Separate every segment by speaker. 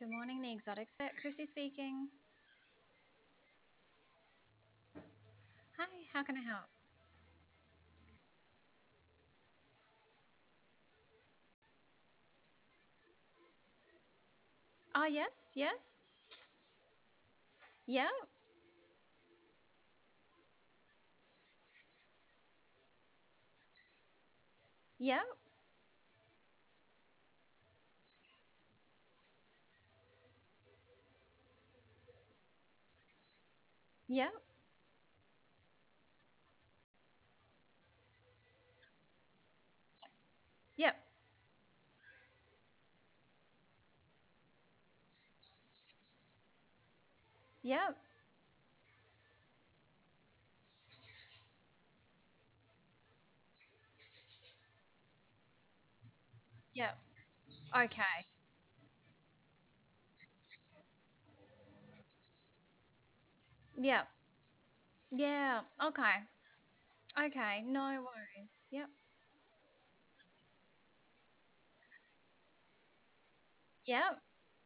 Speaker 1: Good morning, the exotics vet. Chrissy speaking. Hi, how can I help? Oh, yes, yes. Yeah, yeah, yeah, yeah, yeah, yeah. Okay. Yeah, yeah. Okay. Okay, no worries. Yep. Yep.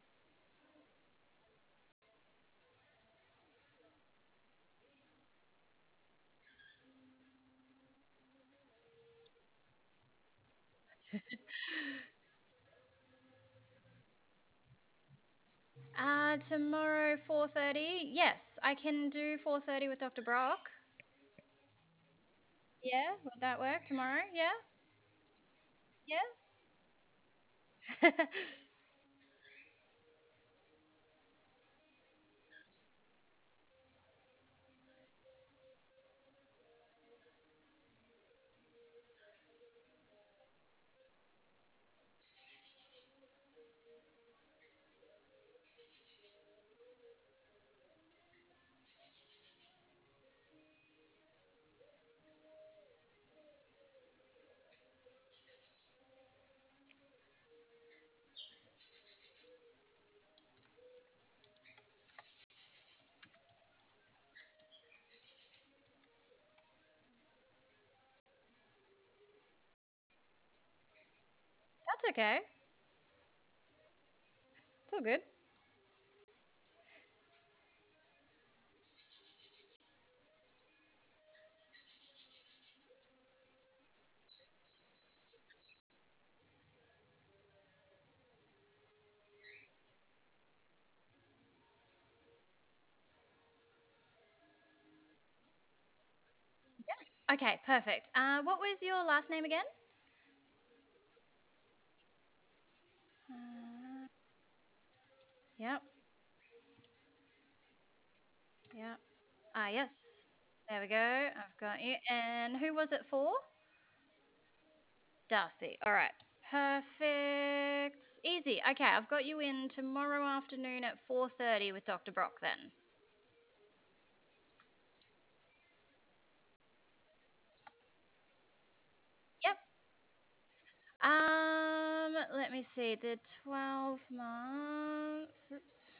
Speaker 1: Tomorrow 4:30. Yes, I can do 4:30 with Dr. Brock. Yeah, would that work tomorrow? Yeah? Yeah? That's okay. It's all good. Okay, perfect. What was your last name again? Yep, yep. Ah, yes. There we go. I've got you. And who was it for? Darcy. All right. Perfect. Easy. Okay, I've got you in tomorrow afternoon at 4:30 with Dr. Brock then. Yep. Let me see. The 12 month. Oops.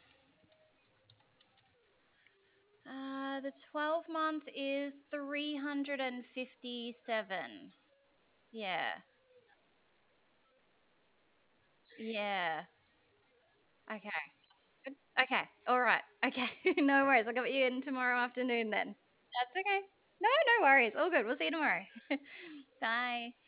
Speaker 1: The 12 month is 357. Yeah. Yeah. Okay. Good. Okay. All right. Okay. No worries. I'll get you in tomorrow afternoon then. That's okay. No, no worries. All good. We'll see you tomorrow. Bye.